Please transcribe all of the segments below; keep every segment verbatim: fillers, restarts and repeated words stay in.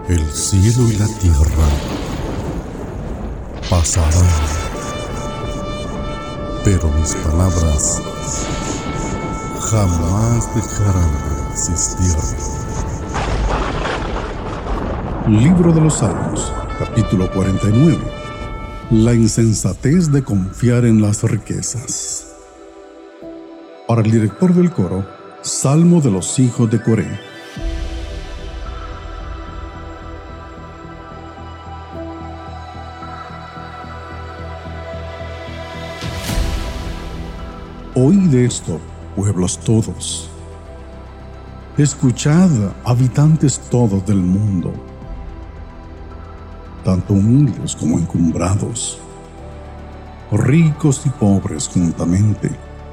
El cielo y la tierra pasarán, pero mis palabras jamás dejarán de existir. Libro de los Salmos, capítulo cuarenta y nueve. La insensatez de confiar en las riquezas. Para el director del coro, Salmo de los hijos de Coré. Oíd esto, pueblos todos. Escuchad, habitantes todos del mundo, tanto humildes como encumbrados, ricos y pobres juntamente.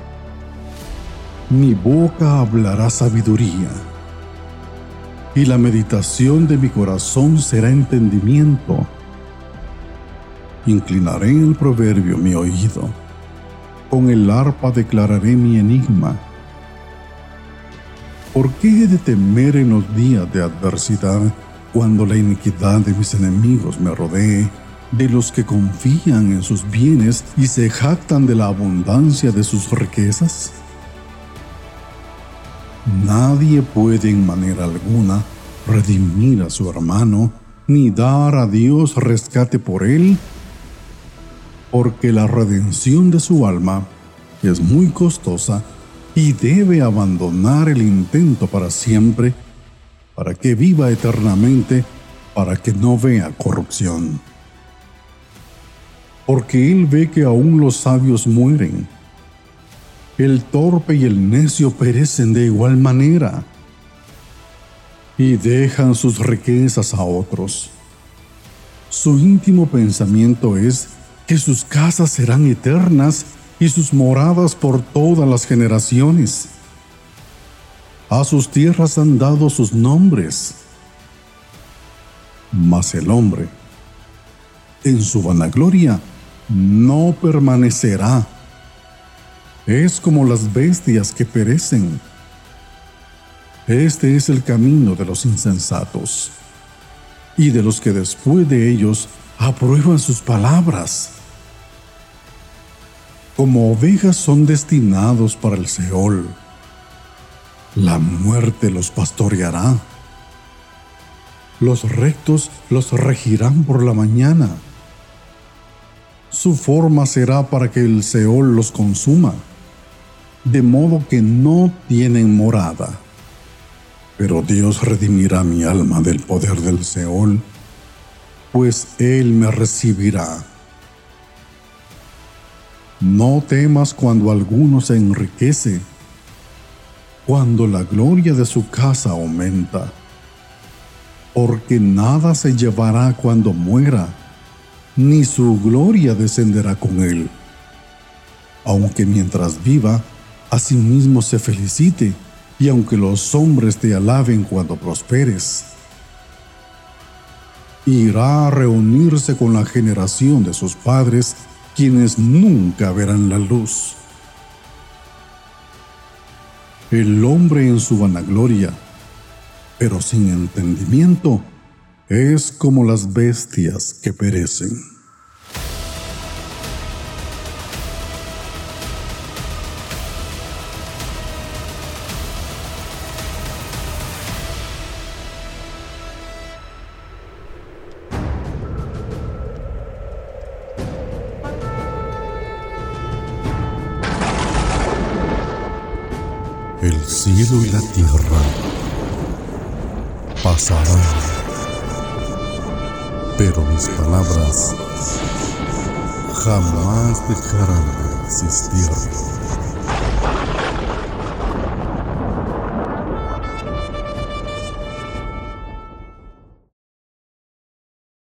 Mi boca hablará sabiduría, y la meditación de mi corazón será entendimiento. Inclinaré en el proverbio mi oído, con el arpa declararé mi enigma. ¿Por qué he de temer en los días de adversidad, cuando la iniquidad de mis enemigos me rodee, de los que confían en sus bienes y se jactan de la abundancia de sus riquezas? Nadie puede en manera alguna redimir a su hermano, ni dar a Dios rescate por él, porque la redención de su alma es muy costosa y debe abandonar el intento para siempre, para que viva eternamente, para que no vea corrupción. Porque él ve que aún los sabios mueren, el torpe y el necio perecen de igual manera, y dejan sus riquezas a otros. Su íntimo pensamiento es que sus casas serán eternas y sus moradas por todas las generaciones. A sus tierras han dado sus nombres. Mas el hombre, en su vanagloria, no permanecerá. Es como las bestias que perecen. Este es el camino de los insensatos, y de los que después de ellos aprueban sus palabras. Como ovejas son destinados para el Seol, la muerte los pastoreará. Los rectos los regirán por la mañana. Su forma será para que el Seol los consuma, de modo que no tienen morada. Pero Dios redimirá mi alma del poder del Seol, pues Él me recibirá. No temas cuando alguno se enriquece, cuando la gloria de su casa aumenta, porque nada se llevará cuando muera, ni su gloria descenderá con él. Aunque mientras viva, asimismo se felicite, y aunque los hombres te alaben cuando prosperes, irá a reunirse con la generación de sus padres, quienes nunca verán la luz. El hombre en su vanagloria, pero sin entendimiento, es como las bestias que perecen. El cielo y la tierra pasarán, pero mis palabras jamás dejarán de existir.